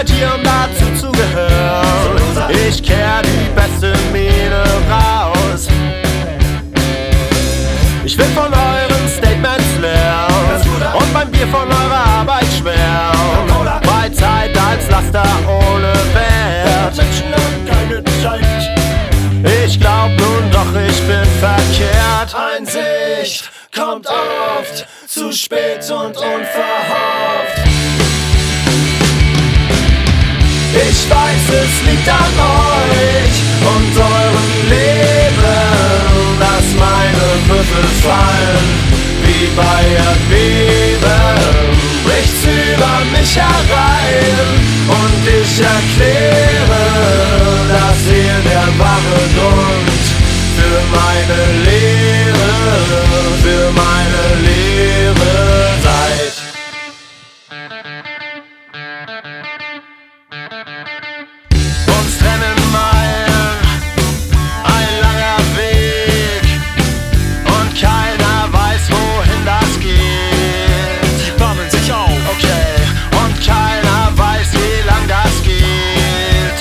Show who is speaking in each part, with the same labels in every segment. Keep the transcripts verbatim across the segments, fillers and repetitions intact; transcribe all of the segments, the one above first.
Speaker 1: bei dir, um dazu zu gehören. Ich kehr die beste Miene raus. Ich will von euren Statements lernen und beim Bier von eurer Arbeit schwärmen. Bei Zeit als Laster ohne Wert.
Speaker 2: Menschen haben keine Zeit.
Speaker 1: Ich glaub nun doch, ich bin verkehrt.
Speaker 2: Einsicht kommt oft zu spät und unverhofft. Ich weiß, es liegt an euch und eurem Leben, dass meine Würfel fallen wie bei Erdbeben. Bricht's über mich herein und ich erkläre, dass ihr der wahre Grund für meine Lehre, für meine Lehre seid.
Speaker 1: Uns trennen Meilen, ein langer Weg und keiner weiß, wohin das geht.
Speaker 2: Die bammeln sich auf.
Speaker 1: Okay, und keiner weiß, wie lang das geht.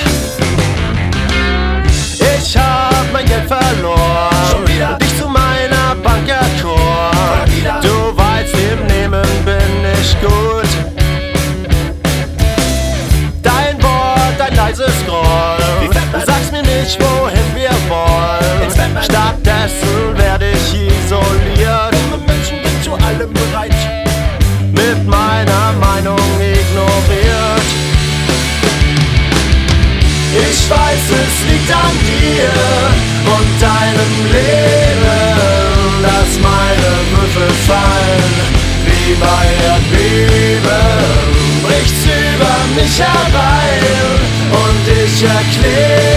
Speaker 1: Ich hab mein Geld verloren,
Speaker 2: Schon wieder.
Speaker 1: dich zu meiner Bank erkoren.
Speaker 2: Wieder.
Speaker 1: Du weißt, im Nehmen bin ich gut. Dein Wort, dein leises Grollen, du sagst mir nicht, wohin wir wollen.
Speaker 2: Ins Bett, Mann.
Speaker 1: Stattdessen werde ich isoliert,
Speaker 2: Junge Menschen sind zu allem bereit.
Speaker 1: mit meiner Meinung ignoriert.
Speaker 2: Ich weiß, es liegt an dir und deinem Leben, dass meine Würfel fallen wie bei Erdbeben. Bricht's über mich herein und ich erkläre,